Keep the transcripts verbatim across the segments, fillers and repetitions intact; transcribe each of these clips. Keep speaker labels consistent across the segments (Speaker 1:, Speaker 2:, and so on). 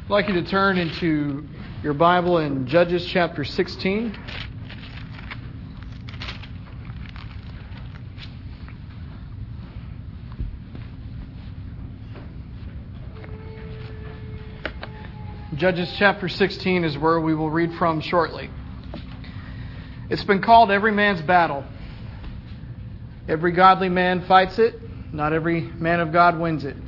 Speaker 1: I'd like you to turn into your Bible in Judges chapter sixteen. Judges chapter sixteen is where we will read from shortly. It's been called every man's battle. Every godly man fights it. Not every man of God wins it.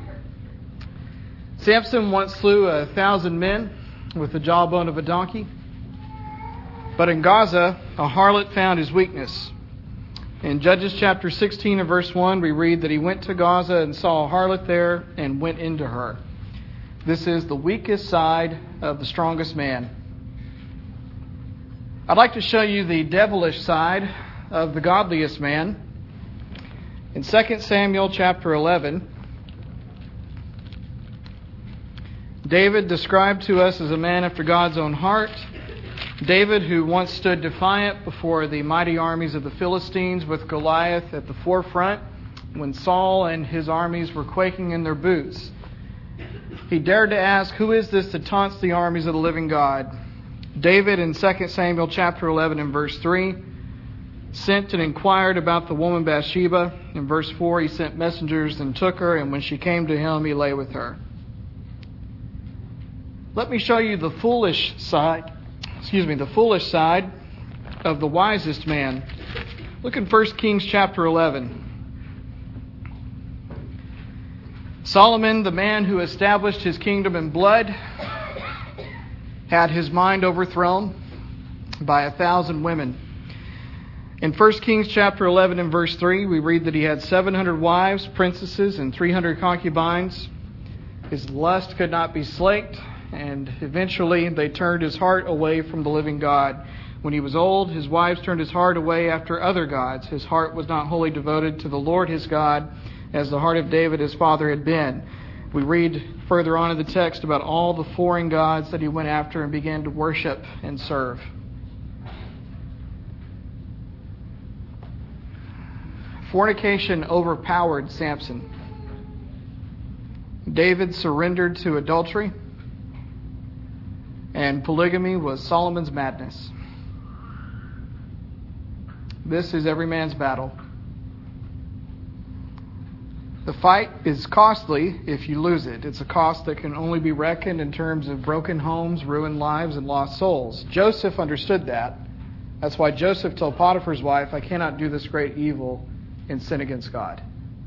Speaker 1: Samson once slew a thousand men with the jawbone of a donkey. But in Gaza, a harlot found his weakness. In Judges chapter sixteen and verse one, we read that he went to Gaza and saw a harlot there and went into her. This is the weakest side of the strongest man. I'd like to show you the devilish side of the godliest man. In Second Samuel chapter eleven, David, described to us as a man after God's own heart. David, who once stood defiant before the mighty armies of the Philistines with Goliath at the forefront when Saul and his armies were quaking in their boots. He dared to ask, "Who is this that taunts the armies of the living God?" David, in Second Samuel chapter eleven and verse three, sent and inquired about the woman Bathsheba. In verse four, he sent messengers and took her, and when she came to him, he lay with her. Let me show you the foolish side, excuse me, the foolish side of the wisest man. Look in First Kings chapter eleven. Solomon, the man who established his kingdom in blood, had his mind overthrown by a thousand women. In First Kings chapter eleven and verse three, we read that he had seven hundred wives, princesses, and three hundred concubines. His lust could not be slaked, and eventually they turned his heart away from the living God. When he was old, his wives turned his heart away after other gods. His heart was not wholly devoted to the Lord his God, as the heart of David his father had been. We read further on in the text about all the foreign gods that he went after and began to worship and serve. Fornication overpowered Samson. David surrendered to adultery, and polygamy was Solomon's madness. This is every man's battle. The fight is costly if you lose it. It's a cost that can only be reckoned in terms of broken homes, ruined lives, and lost souls. Joseph understood that. That's why Joseph told Potiphar's wife, "I cannot do this great evil and sin against God."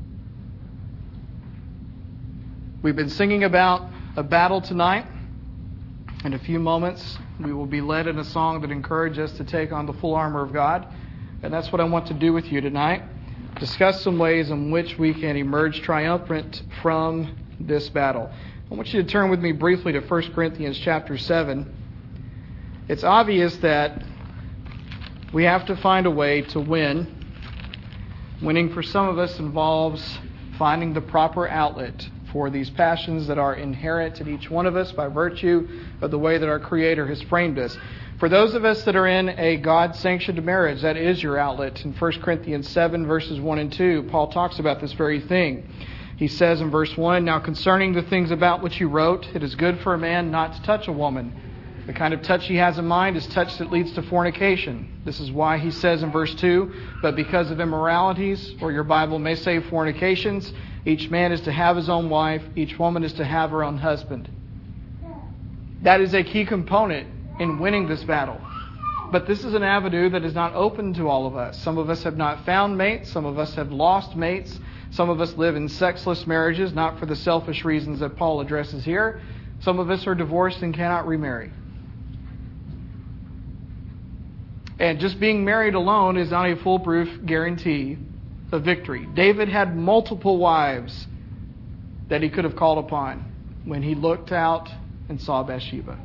Speaker 1: We've been singing about a battle tonight. In a few moments, we will be led in a song that encourages us to take on the full armor of God. And that's what I want to do with you tonight. Discuss some ways in which we can emerge triumphant from this battle. I want you to turn with me briefly to First Corinthians chapter seven. It's obvious that we have to find a way to win. Winning for some of us involves finding the proper outlet for these passions that are inherent in each one of us by virtue of the way that our Creator has framed us. For those of us that are in a God-sanctioned marriage, that is your outlet. In First Corinthians seven, verses one and two, Paul talks about this very thing. He says in verse one, "Now concerning the things about which you wrote, it is good for a man not to touch a woman. The kind of touch he has in mind is touch that leads to fornication." This is why he says in verse two, "But because of immoralities," or your Bible may say fornications, "each man is to have his own wife, each woman is to have her own husband." That is a key component in winning this battle. But this is an avenue that is not open to all of us. Some of us have not found mates. Some of us have lost mates. Some of us live in sexless marriages, not for the selfish reasons that Paul addresses here. Some of us are divorced and cannot remarry. And just being married alone is not a foolproof guarantee of victory. David had multiple wives that he could have called upon when he looked out and saw Bathsheba.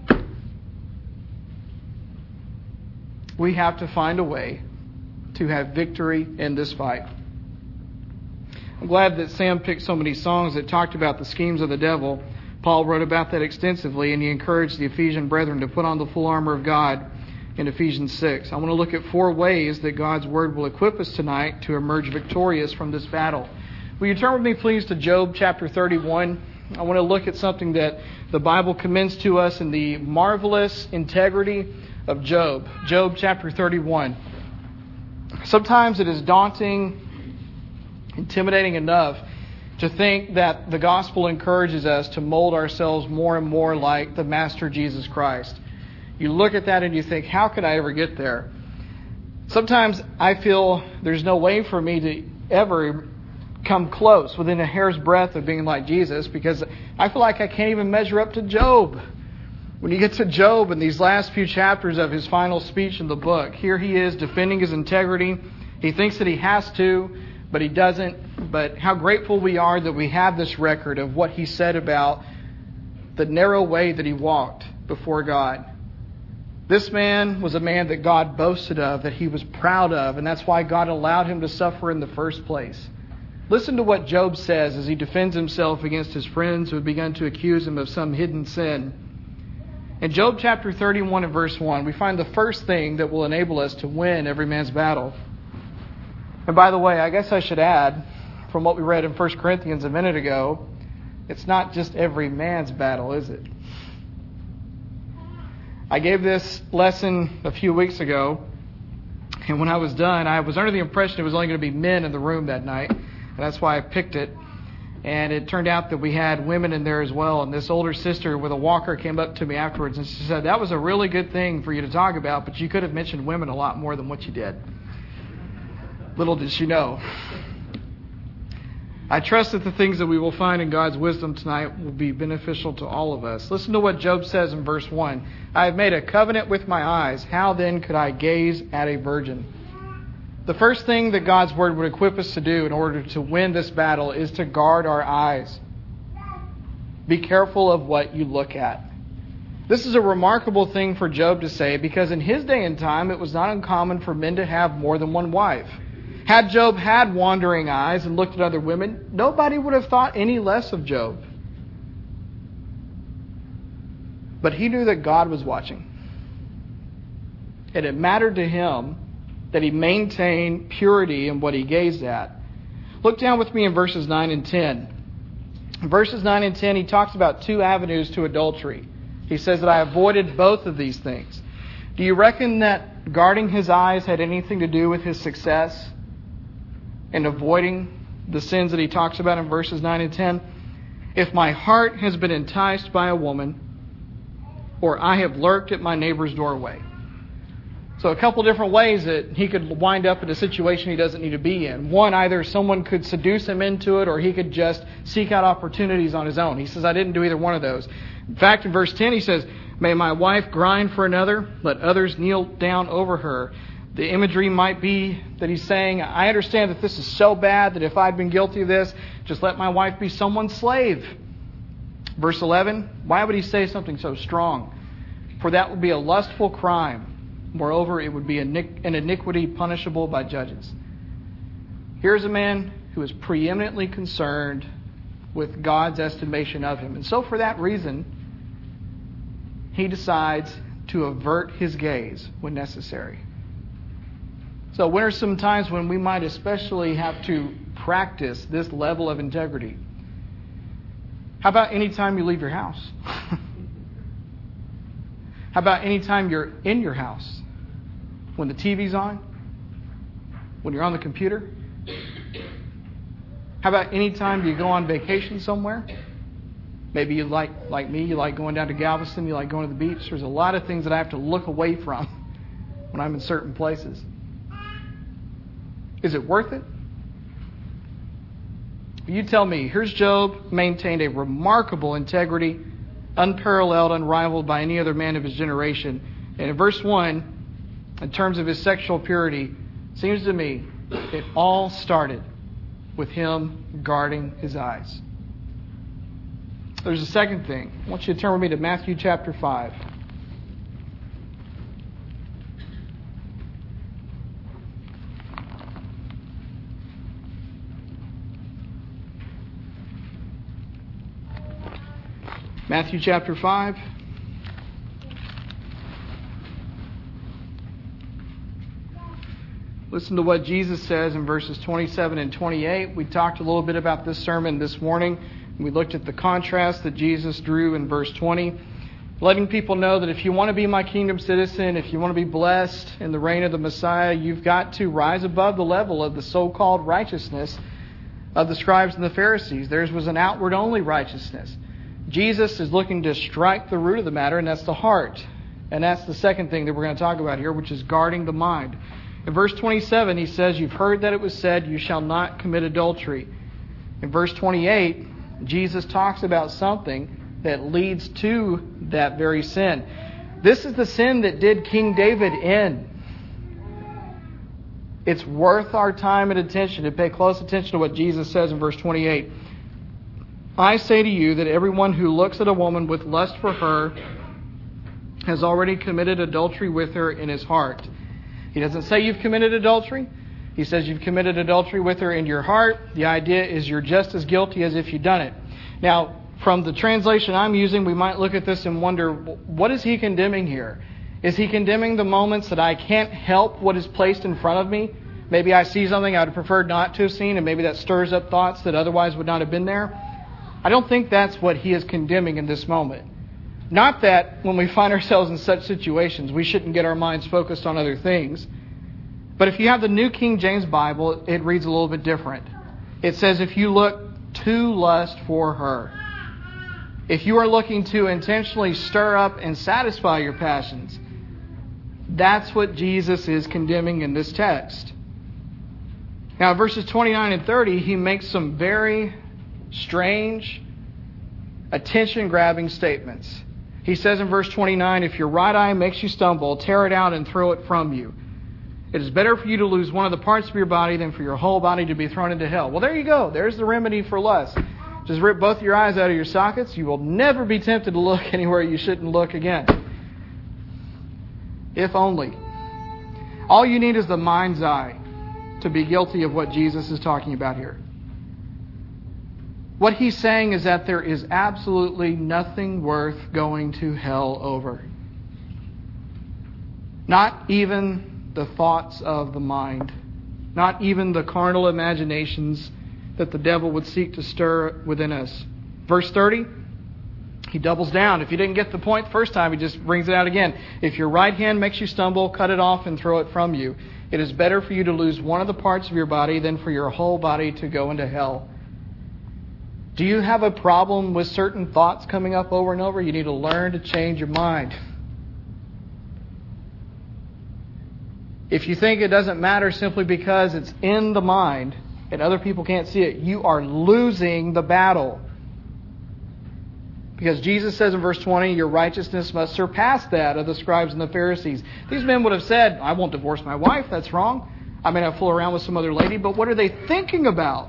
Speaker 1: We have to find a way to have victory in this fight. I'm glad that Sam picked so many songs that talked about the schemes of the devil. Paul wrote about that extensively, and he encouraged the Ephesian brethren to put on the full armor of God in Ephesians six. I want to look at four ways that God's Word will equip us tonight to emerge victorious from this battle. Will you turn with me, please, to Job chapter thirty-one? I want to look at something that the Bible commends to us in the marvelous integrity of Job. Job chapter thirty-one. Sometimes it is daunting, intimidating enough to think that the gospel encourages us to mold ourselves more and more like the Master Jesus Christ. You look at that and you think, how could I ever get there? Sometimes I feel there's no way for me to ever come close, within a hair's breadth of being like Jesus, because I feel like I can't even measure up to Job. When you get to Job in these last few chapters of his final speech in the book, here he is defending his integrity. He thinks that he has to, but he doesn't. But how grateful we are that we have this record of what he said about the narrow way that he walked before God. This man was a man that God boasted of, that he was proud of, and that's why God allowed him to suffer in the first place. Listen to what Job says as he defends himself against his friends who have begun to accuse him of some hidden sin. In Job chapter thirty-one and verse one, we find the first thing that will enable us to win every man's battle. And by the way, I guess I should add, from what we read in First Corinthians a minute ago, it's not just every man's battle, is it? I gave this lesson a few weeks ago, and when I was done, I was under the impression it was only going to be men in the room that night, and that's why I picked it. And it turned out that we had women in there as well. And this older sister with a walker came up to me afterwards and she said, that was a really good thing for you to talk about, but you could have mentioned women a lot more than what you did. Little did she know. I trust that the things that we will find in God's wisdom tonight will be beneficial to all of us. Listen to what Job says in verse one. I have made a covenant with my eyes. How then could I gaze at a virgin? The first thing that God's Word would equip us to do in order to win this battle is to guard our eyes. Be careful of what you look at. This is a remarkable thing for Job to say, because in his day and time it was not uncommon for men to have more than one wife. Had Job had wandering eyes and looked at other women, nobody would have thought any less of Job. But he knew that God was watching. And it mattered to him that he maintained purity in what he gazed at. Look down with me in verses nine and ten. In verses nine and ten, he talks about two avenues to adultery. He says that I avoided both of these things. Do you reckon that guarding his eyes had anything to do with his success in avoiding the sins that he talks about in verses nine and ten? If my heart has been enticed by a woman, or I have lurked at my neighbor's doorway. So a couple different ways that he could wind up in a situation he doesn't need to be in. One, either someone could seduce him into it, or he could just seek out opportunities on his own. He says, I didn't do either one of those. In fact, in verse ten, he says, may my wife grind for another, let others kneel down over her. The imagery might be that he's saying, I understand that this is so bad that if I'd been guilty of this, just let my wife be someone's slave. Verse eleven, why would he say something so strong? For that would be a lustful crime. Moreover, it would be an iniquity punishable by judges. Here's a man who is preeminently concerned with God's estimation of him. And so for that reason, he decides to avert his gaze when necessary. So when are some times when we might especially have to practice this level of integrity? How about any time you leave your house? How about any time you're in your house? When the T V's on? When you're on the computer? How about any time you go on vacation somewhere? Maybe you like, like me, you like going down to Galveston, you like going to the beach. There's a lot of things that I have to look away from when I'm in certain places. Is it worth it? You tell me. Here's Job, maintained a remarkable integrity, unparalleled, unrivaled by any other man of his generation. And in verse one, in terms of his sexual purity, seems to me it all started with him guarding his eyes. There's a second thing. I want you to turn with me to Matthew chapter five. Matthew chapter five. Listen to what Jesus says in verses twenty-seven and twenty-eight. We talked a little bit about this sermon this morning. We looked at the contrast that Jesus drew in verse twenty, letting people know that if you want to be my kingdom citizen, if you want to be blessed in the reign of the Messiah, you've got to rise above the level of the so-called righteousness of the scribes and the Pharisees. Theirs was an outward-only righteousness. Jesus is looking to strike the root of the matter, and that's the heart. And that's the second thing that we're going to talk about here, which is guarding the mind. In verse twenty-seven, he says, you've heard that it was said, you shall not commit adultery. In verse twenty-eight, Jesus talks about something that leads to that very sin. This is the sin that did King David in. It's worth our time and attention to pay close attention to what Jesus says in verse twenty-eight. I say to you that everyone who looks at a woman with lust for her has already committed adultery with her in his heart. He doesn't say you've committed adultery. He says you've committed adultery with her in your heart. The idea is you're just as guilty as if you'd done it. Now, from the translation I'm using, we might look at this and wonder, what is he condemning here? Is he condemning the moments that I can't help what is placed in front of me? Maybe I see something I would have preferred not to have seen, and maybe that stirs up thoughts that otherwise would not have been there. I don't think that's what he is condemning in this moment. Not that when we find ourselves in such situations, we shouldn't get our minds focused on other things. But if you have the New King James Bible, it reads a little bit different. It says, if you look to lust for her. If you are looking to intentionally stir up and satisfy your passions, that's what Jesus is condemning in this text. Now, verses twenty-nine and thirty, he makes some very strange, attention-grabbing statements. He says in verse twenty-nine, if your right eye makes you stumble, tear it out and throw it from you. It is better for you to lose one of the parts of your body than for your whole body to be thrown into hell. Well, there you go. There's the remedy for lust. Just rip both your eyes out of your sockets. You will never be tempted to look anywhere you shouldn't look again. If only. All you need is the mind's eye to be guilty of what Jesus is talking about here. What he's saying is that there is absolutely nothing worth going to hell over. Not even the thoughts of the mind. Not even the carnal imaginations that the devil would seek to stir within us. Verse thirty, he doubles down. If you didn't get the point the first time, he just brings it out again. If your right hand makes you stumble, cut it off and throw it from you. It is better for you to lose one of the parts of your body than for your whole body to go into hell. Do you have a problem with certain thoughts coming up over and over? You need to learn to change your mind. If you think it doesn't matter simply because it's in the mind and other people can't see it, you are losing the battle. Because Jesus says in verse twenty, your righteousness must surpass that of the scribes and the Pharisees. These men would have said, I won't divorce my wife, that's wrong. I may not fool around with some other lady, but what are they thinking about?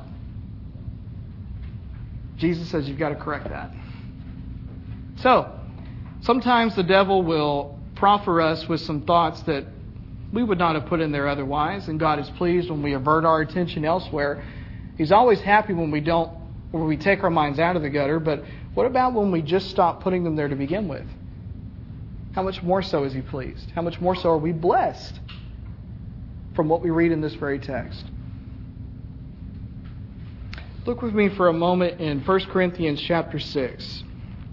Speaker 1: Jesus says you've got to correct that. So, sometimes the devil will proffer us with some thoughts that we would not have put in there otherwise, and God is pleased when we avert our attention elsewhere. He's always happy when we don't, when we take our minds out of the gutter, but what about when we just stop putting them there to begin with? How much more so is He pleased? How much more so are we blessed from what we read in this very text? Look with me for a moment in First Corinthians chapter six.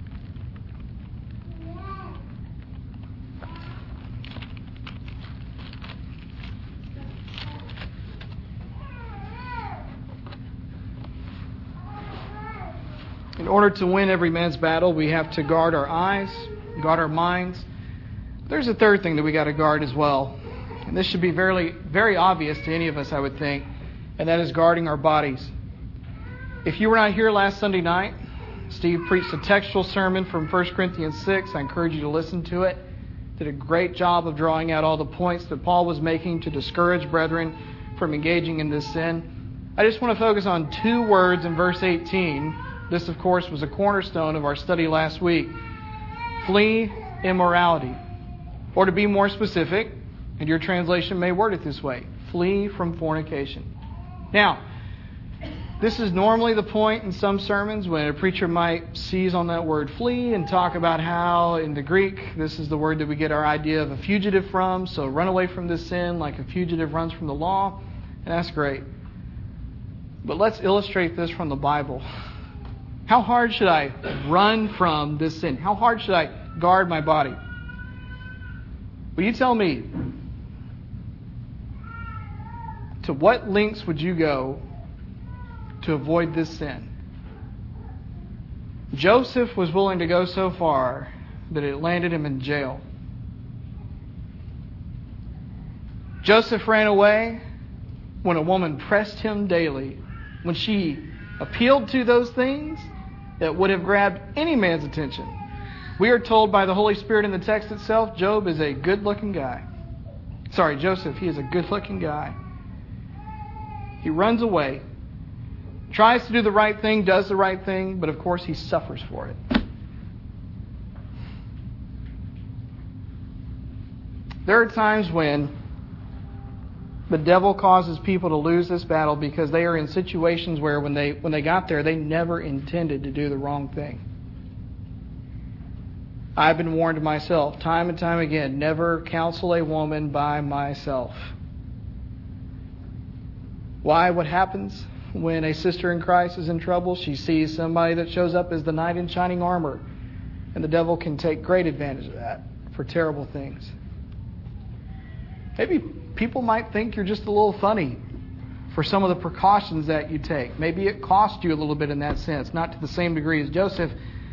Speaker 1: In order to win every man's battle, we have to guard our eyes, guard our minds. There's a third thing that we got to guard as well. And this should be very, very obvious to any of us, I would think, and that is guarding our bodies. If you were not here last Sunday night, Steve preached a textual sermon from First Corinthians six. I encourage you to listen to it. Did a great job of drawing out all the points that Paul was making to discourage brethren from engaging in this sin. I just want to focus on two words in verse eighteen. This, of course, was a cornerstone of our study last week. Flee immorality. Or to be more specific, and your translation may word it this way, flee from fornication. Now, this is normally the point in some sermons when a preacher might seize on that word flee and talk about how in the Greek this is the word that we get our idea of a fugitive from. So run away from this sin like a fugitive runs from the law. And that's great. But let's illustrate this from the Bible. How hard should I run from this sin? How hard should I guard my body? Will you tell me, to what lengths would you go to avoid this sin? Joseph was willing to go so far that it landed him in jail. Joseph ran away when a woman pressed him daily, when she appealed to those things that would have grabbed any man's attention. We are told by the Holy Spirit in the text itself, Job is a good-looking guy. Sorry, Joseph, he is a good-looking guy. He runs away, tries to do the right thing, does the right thing, but of course he suffers for it. There are times when the devil causes people to lose this battle because they are in situations where when they when they got there, they never intended to do the wrong thing. I've been warned myself time and time again, never counsel a woman by myself. Why? What happens when a sister in Christ is in trouble? She sees somebody that shows up as the knight in shining armor, and the devil can take great advantage of that for terrible things. Maybe people might think you're just a little funny for some of the precautions that you take. Maybe it cost you a little bit in that sense, not to the same degree as Joseph.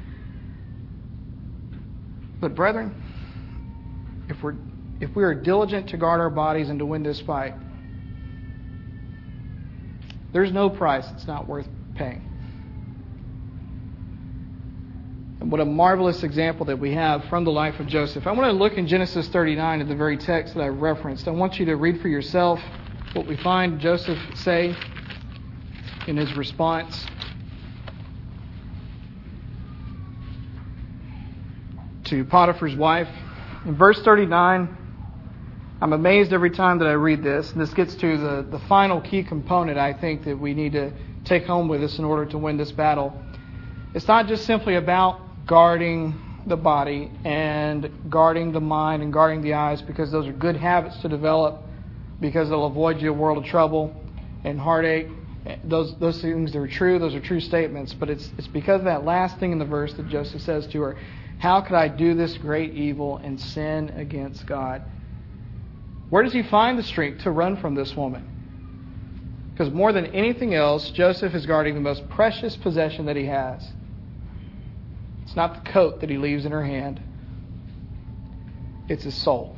Speaker 1: But brethren, if we're if we are diligent to guard our bodies and to win this fight, there's no price it's not worth paying. And what a marvelous example that we have from the life of Joseph. I want to look in Genesis thirty-nine at the very text that I referenced. I want you to read for yourself what we find Joseph say in his response to Potiphar's wife. In verse thirty-nine, I'm amazed every time that I read this. And this gets to the, the final key component, I think, that we need to take home with us in order to win this battle. It's not just simply about guarding the body and guarding the mind and guarding the eyes, because those are good habits to develop, because they'll avoid you a world of trouble and heartache. Those those things are true. Those are true statements. But it's it's because of that last thing in the verse that Joseph says to her, how could I do this great evil and sin against God? Where does he find the strength to run from this woman? Because more than anything else, Joseph is guarding the most precious possession that he has. It's not the coat that he leaves in her hand. It's his soul.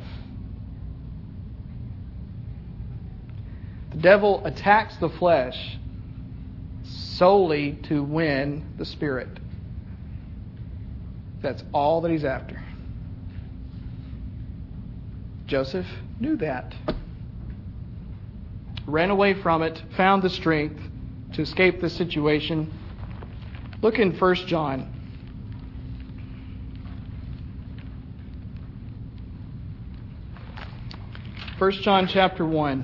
Speaker 1: The devil attacks the flesh solely to win the spirit. That's all that he's after. Joseph knew that. Ran away from it, found the strength to escape the situation. Look in First John. First John chapter one.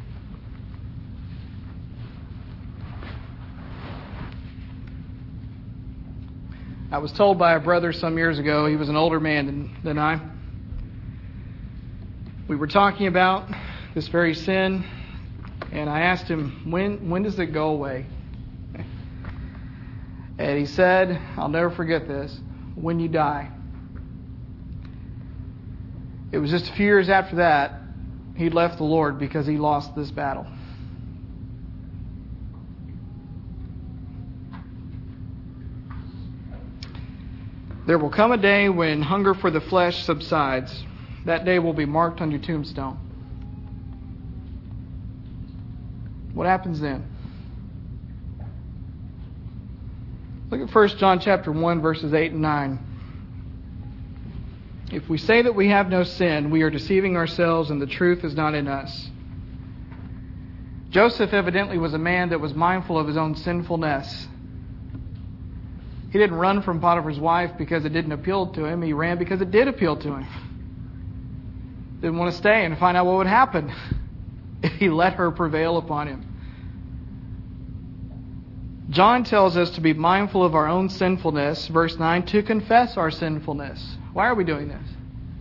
Speaker 1: I was told by a brother some years ago, he was an older man than, than I. We were talking about this very sin, and I asked him, when when does it go away? And he said, I'll never forget this, when you die. It was just a few years after that, he left the Lord because he lost this battle. There will come a day when hunger for the flesh subsides. That day will be marked on your tombstone. What happens then? Look at First John chapter one, verses eight and nine. If we say that we have no sin, we are deceiving ourselves and the truth is not in us. Joseph evidently was a man that was mindful of his own sinfulness. He didn't run from Potiphar's wife because it didn't appeal to him. He ran because it did appeal to him. Didn't want to stay and find out what would happen if he let her prevail upon him. John tells us to be mindful of our own sinfulness. Verse nine, to confess our sinfulness. Why are we doing this?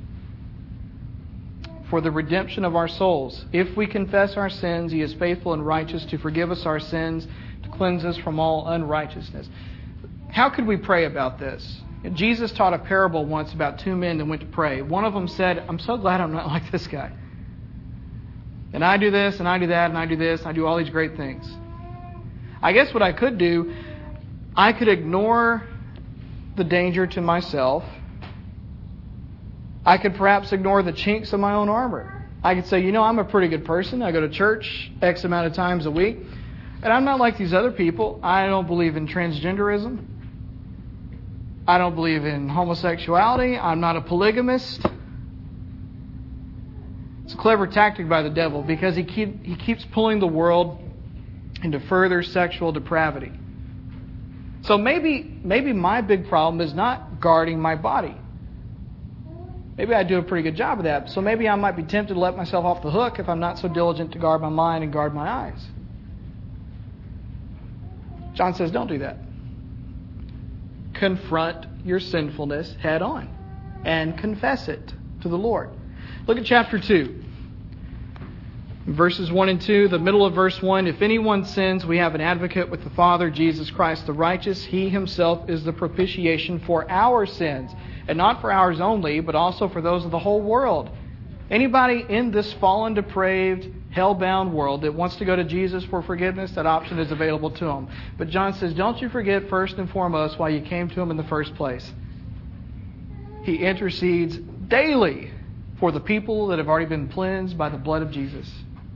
Speaker 1: For the redemption of our souls. If we confess our sins, He is faithful and righteous to forgive us our sins, to cleanse us from all unrighteousness. how could we pray about this? Jesus taught a parable once about two men that went to pray. One of them said, I'm so glad I'm not like this guy. And I do this, and I do that, and I do this, and I do all these great things. I guess what I could do, I could ignore the danger to myself. I could perhaps ignore the chinks of my own armor. I could say, you know, I'm a pretty good person. I go to church X amount of times a week. And I'm not like these other people. I don't believe in transgenderism. I don't believe in homosexuality. I'm not a polygamist. It's a clever tactic by the devil because he keep, he keeps pulling the world into further sexual depravity. So maybe maybe my big problem is not guarding my body. Maybe I do a pretty good job of that. So maybe I might be tempted to let myself off the hook if I'm not so diligent to guard my mind and guard my eyes. John says, don't do that. Confront your sinfulness head on and confess it to the Lord. Look at chapter two. Verses one and two, the middle of verse one, if anyone sins, we have an advocate with the Father, Jesus Christ the righteous. He himself is the propitiation for our sins, and not for ours only, but also for those of the whole world. Anybody in this fallen, depraved, hell-bound world that wants to go to Jesus for forgiveness, that option is available to them. But John says, don't you forget first and foremost why you came to him in the first place. He intercedes daily for the people that have already been cleansed by the blood of Jesus.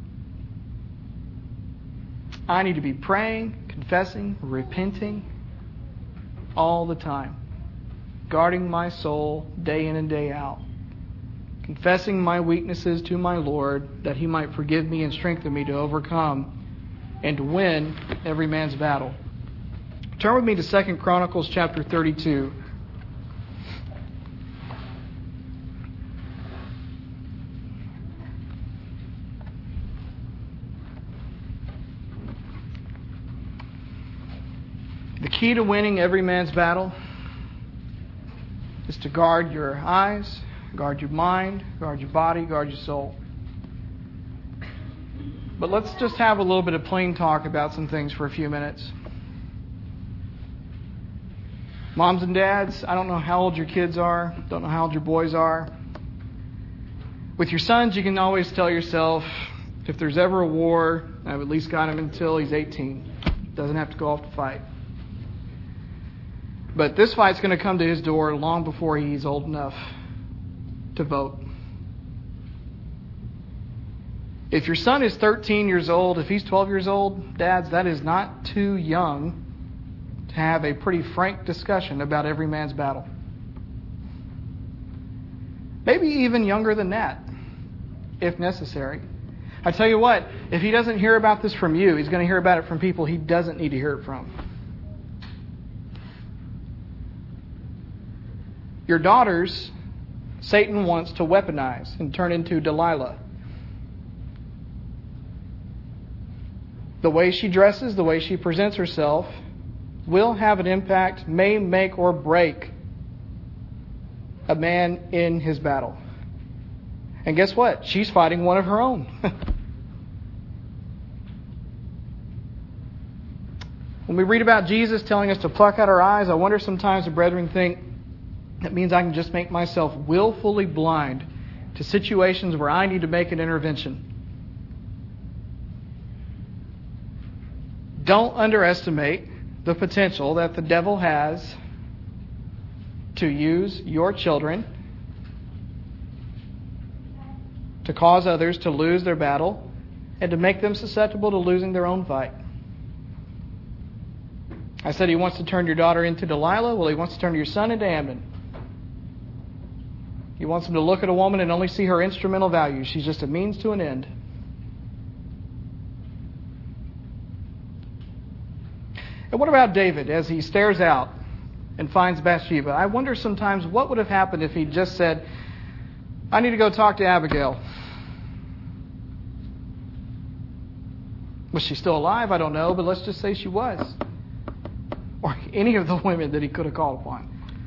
Speaker 1: I need to be praying, confessing, repenting all the time. Guarding my soul day in and day out. Confessing my weaknesses to my Lord that He might forgive me and strengthen me to overcome and to win every man's battle. Turn with me to Second Chronicles chapter thirty-two. The key to winning every man's battle is to guard your eyes, guard your mind, guard your body, guard your soul. But let's just have a little bit of plain talk about some things for a few minutes. Moms and dads, I don't know how old your kids are, don't know how old your boys are. With your sons, you can always tell yourself, if there's ever a war, I've at least got him until he's eighteen. Doesn't have to go off to fight. But this fight's going to come to his door long before he's old enough to vote. If your son is thirteen years old, if he's twelve years old, dads, that is not too young to have a pretty frank discussion about every man's battle. Maybe even younger than that, if necessary. I tell you what, if he doesn't hear about this from you, he's going to hear about it from people he doesn't need to hear it from. Your daughters, Satan wants to weaponize and turn into Delilah. The way she dresses, the way she presents herself, will have an impact, may make or break a man in his battle. And guess what? She's fighting one of her own. When we read about Jesus telling us to pluck out our eyes, I wonder sometimes the brethren think, that means I can just make myself willfully blind to situations where I need to make an intervention. Don't underestimate the potential that the devil has to use your children to cause others to lose their battle and to make them susceptible to losing their own fight. I said he wants to turn your daughter into Delilah. Well, he wants to turn your son into Amnon. He wants them to look at a woman and only see her instrumental value. She's just a means to an end. And what about David as he stares out and finds Bathsheba? I wonder sometimes what would have happened if he just said, I need to go talk to Abigail. Was she still alive? I don't know, but let's just say she was. Or any of the women that he could have called upon.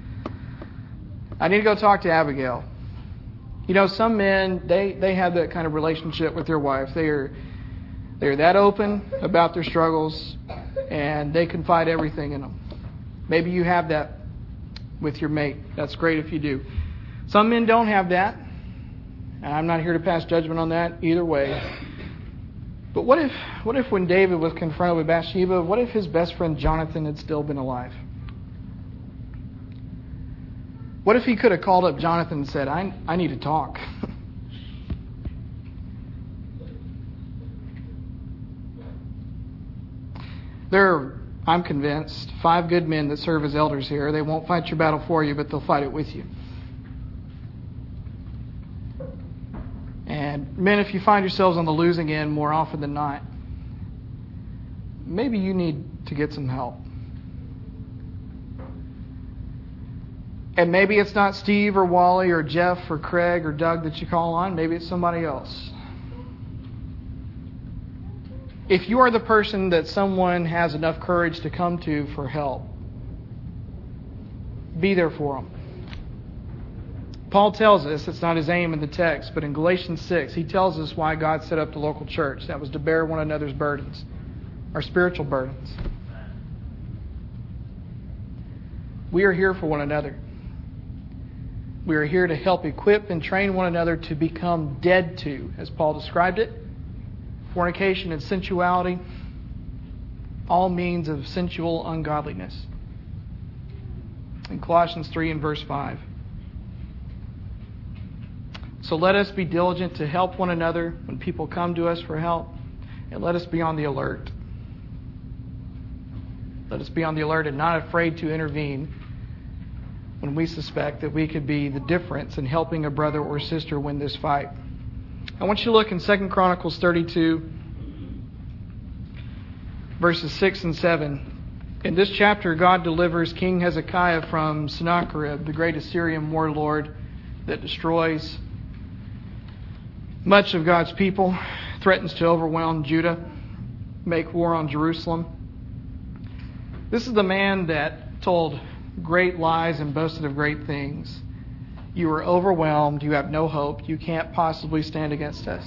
Speaker 1: I need to go talk to Abigail. You know, some men, they, they have that kind of relationship with their wife. They are, they're that open about their struggles, and they confide everything in them. Maybe you have that with your mate. That's great if you do. Some men don't have that, and I'm not here to pass judgment on that either way. But what if, what if when David was confronted with Bathsheba, what if his best friend Jonathan had still been alive? What if he could have called up Jonathan and said, I, I need to talk? There are, I'm convinced, five good men that serve as elders here. They won't fight your battle for you, but they'll fight it with you. And men, if you find yourselves on the losing end more often than not, maybe you need to get some help. And maybe it's not Steve or Wally or Jeff or Craig or Doug that you call on. Maybe it's somebody else. If you are the person that someone has enough courage to come to for help, be there for them. Paul tells us, it's not his aim in the text, but in Galatians six, he tells us why God set up the local church. That was to bear one another's burdens, our spiritual burdens. We are here for one another. We are here to help equip and train one another to become dead to, as Paul described it, fornication and sensuality, all means of sensual ungodliness. In Colossians three and verse five. So let us be diligent to help one another when people come to us for help, and let us be on the alert. Let us be on the alert and not afraid to intervene when we suspect that we could be the difference in helping a brother or sister win this fight. I want you to look in Second Chronicles thirty-two, verses six and seven. In this chapter, God delivers King Hezekiah from Sennacherib, the great Assyrian warlord that destroys much of God's people, threatens to overwhelm Judah, make war on Jerusalem. This is the man that told great lies and boasted of great things. You are overwhelmed. You have no hope. You can't possibly stand against us.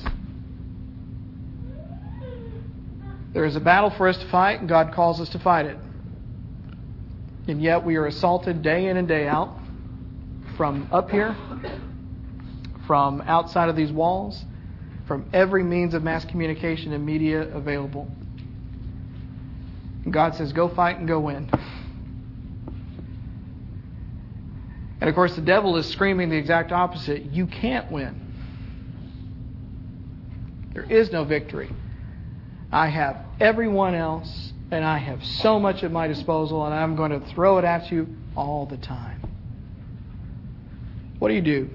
Speaker 1: There is a battle for us to fight, and God calls us to fight it. And yet we are assaulted day in and day out from up here, from outside of these walls, from every means of mass communication and media available. And God says, go fight and go win. And of course, the devil is screaming the exact opposite. You can't win. There is no victory. I have everyone else, and I have so much at my disposal, and I'm going to throw it at you all the time. What do you do?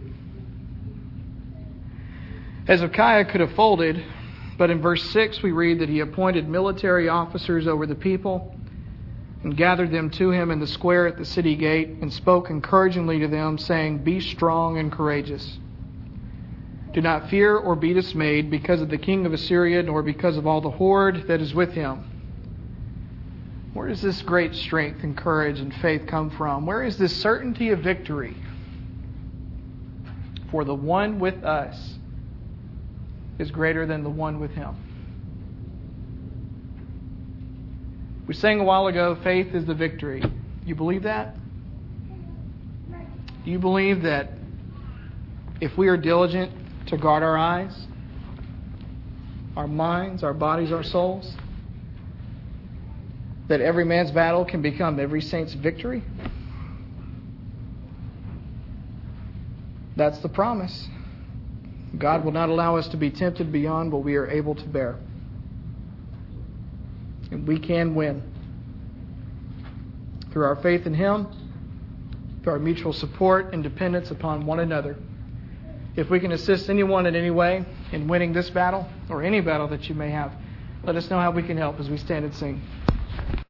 Speaker 1: Hezekiah could have folded, but in verse six we read that he appointed military officers over the people and gathered them to him in the square at the city gate and spoke encouragingly to them, saying, be strong and courageous. Do not fear or be dismayed because of the king of Assyria, nor because of all the horde that is with him. Where does this great strength and courage and faith come from? Where is this certainty of victory? For the one with us is greater than the one with him. We sang a while ago, faith is the victory. You believe that? Do you believe that if we are diligent to guard our eyes, our minds, our bodies, our souls, that every man's battle can become every saint's victory? That's the promise. God will not allow us to be tempted beyond what we are able to bear. And we can win through our faith in Him, through our mutual support and dependence upon one another. If we can assist anyone in any way in winning this battle or any battle that you may have, let us know how we can help as we stand and sing.